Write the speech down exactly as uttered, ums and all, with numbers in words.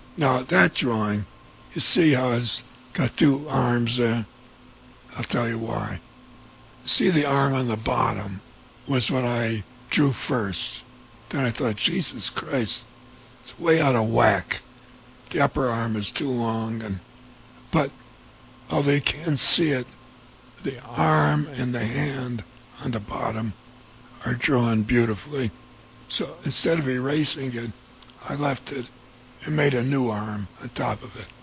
Now, that drawing, you see how it's got two arms there? I'll tell you why. See, the arm on the bottom was what I drew first. Then I thought, Jesus Christ, it's way out of whack. The upper arm is too long, and but although you can't see it, the arm and the hand on the bottom are drawn beautifully. So instead of erasing it, I left it and made a new arm on top of it.